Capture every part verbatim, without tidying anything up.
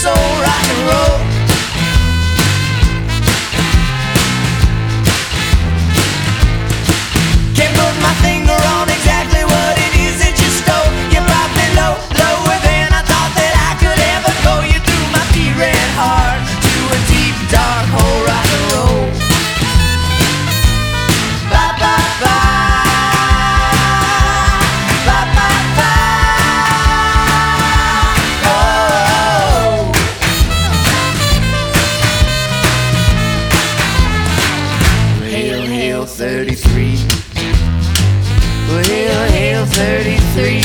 soul, rock and roll. Can't put my finger on exactly what it is that you stole. You brought me low, lower than I thought that I could ever go. You threw my beat red heart to a deep dark hole, rock and roll. Bye bye bye, bye bye bye. Oh, hail, hail, thirty-three. Well, hail, hail, thirty-three.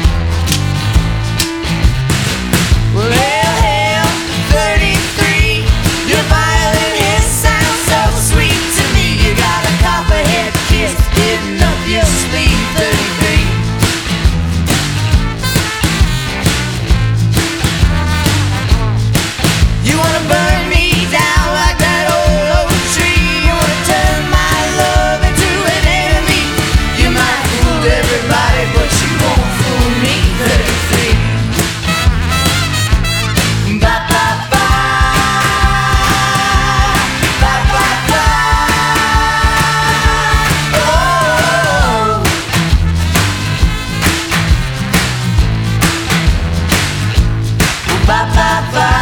Well, hail, hail, thirty-three. Your violin hiss sounds so sweet to me. You got a copperhead kiss hidden up your sleeve, thirty-three. You wanna burn me down like that old oak tree. You wanna turn my love into an enemy. You might fool everybody, but you won't fool me, thirty-three. Bye bye bye, bye bye bye. Oh, bye bye bye.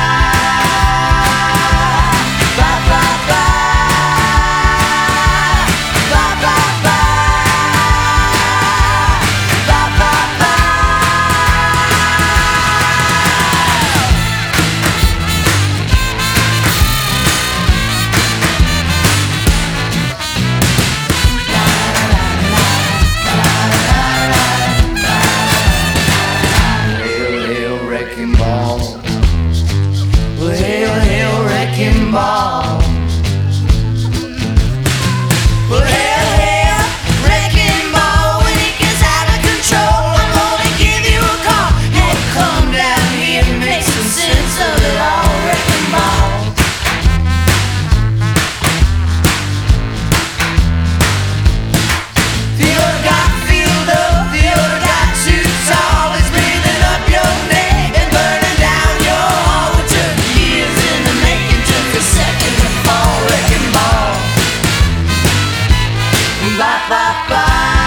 Wrecking ball. Well, hail, hail, wrecking ball. Well, hail, hail, wrecking ball. When it gets out of control, I'm gonna give you a call. Hey, come down here and make some sense of it all, wrecking ball. The other got filled up, the other got too tall. It's breathing up your neck and burning down your heart. What took years in the making took a second to fall, wrecking ball. Bye bye bye.